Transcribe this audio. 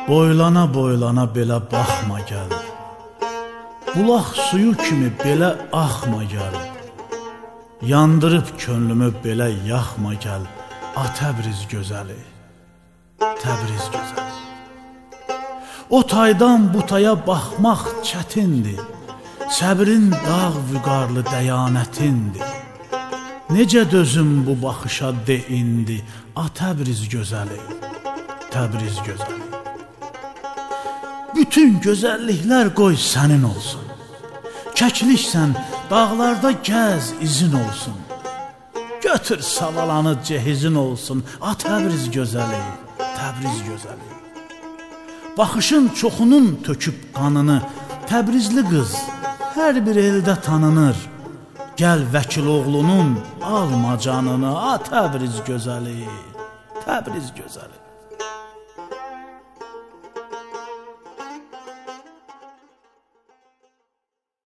Boylana boylana belə baxma gəl, bulaq suyu kimi belə axma gəl, yandırıb könlümü belə yaxma gəl, a Təbriz gözəli, Təbriz gözəli. O taydan bu taya baxmaq çətindir, səbrin dağ vüqarlı dəyanətindir. Necə dözüm bu baxışa de indi, a Təbriz gözəli, Təbriz gözəli. Bütün gözəlliklər qoy sənin olsun, kəkliksən, dağlarda gəz izin olsun. Götür savalanı cehizin olsun, a Təbriz gözəli, Təbriz gözəli. Baxışın çoxunun töküb qanını, Təbrizli qız hər bir eldə tanınır. Gəl vəkil oğlunun alma canını, a Təbriz gözəli, Təbriz gözəli.